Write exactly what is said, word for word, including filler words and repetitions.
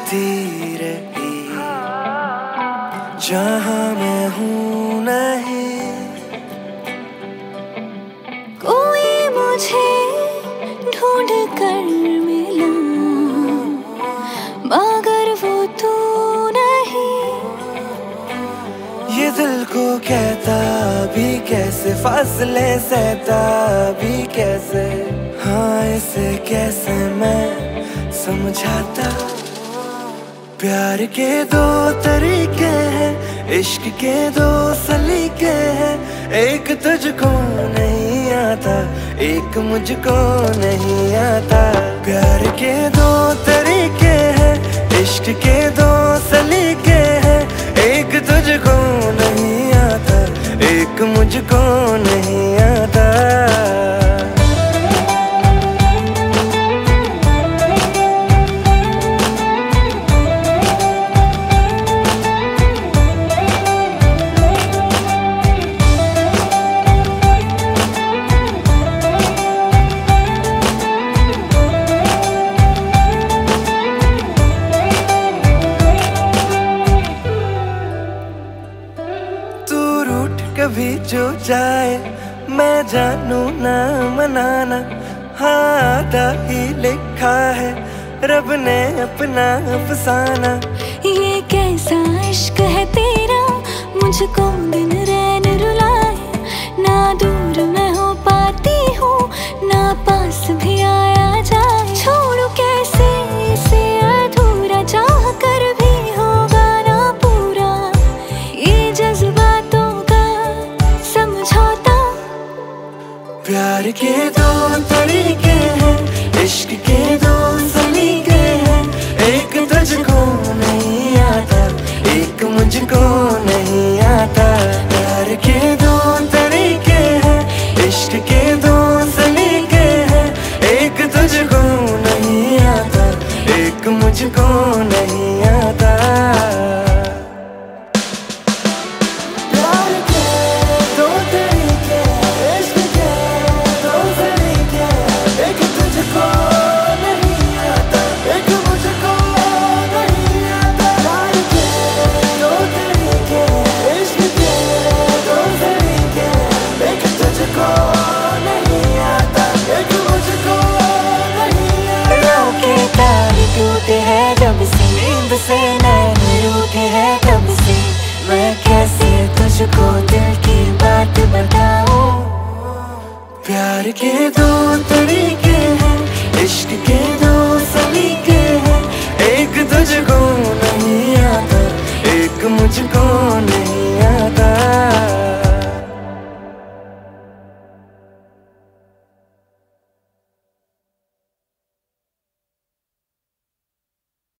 मिलती रही जहां मैं हूं नहीं। कोई मुझे ढूंढ कर मिला मगर वो तू नहीं। ये दिल को कहता भी कैसे, फासले सहता भी कैसे, हाँ इसे कैसे मैं समझाता। प्यार के दो तरीके हैं, इश्क के दो सलीके हैं। एक तुझको नहीं आता, एक मुझको नहीं आता। प्यार के दो तरीके हैं, इश्क के दो सलीके हैं। एक तुझको नहीं आता, एक मुझको नहीं आता। कभी जो जाए मैं जानू ना मनाना, हाँ आधा ही लिखा है रब ने अपना अफसाना। ये कैसा इश्क है तेरा, मुझको दिन रैन रुलाए। ना दूर मैं हो पाती हूँ, ना पास भी आया जाए। छोड़ू कैसे इसे अधूरा, चाह कर भी होगा ना पूरा। ये जज्बातों प्यार के दो तरीके हैं, इश्क के दो सलीके हैं। एक तुझको नहीं आता, एक मुझको नहीं आता। प्यार के दो तरीके हैं, इश्क के दो सलीके हैं। एक तुझको नहीं आता, एक मुझको नहीं आता। टूटे हैं जब से, नींद से नैन रूठे हैं कब से। मैं कैसे तुझको दिल की बात बताऊं। प्यार के दो तरीके हैं, इश्क के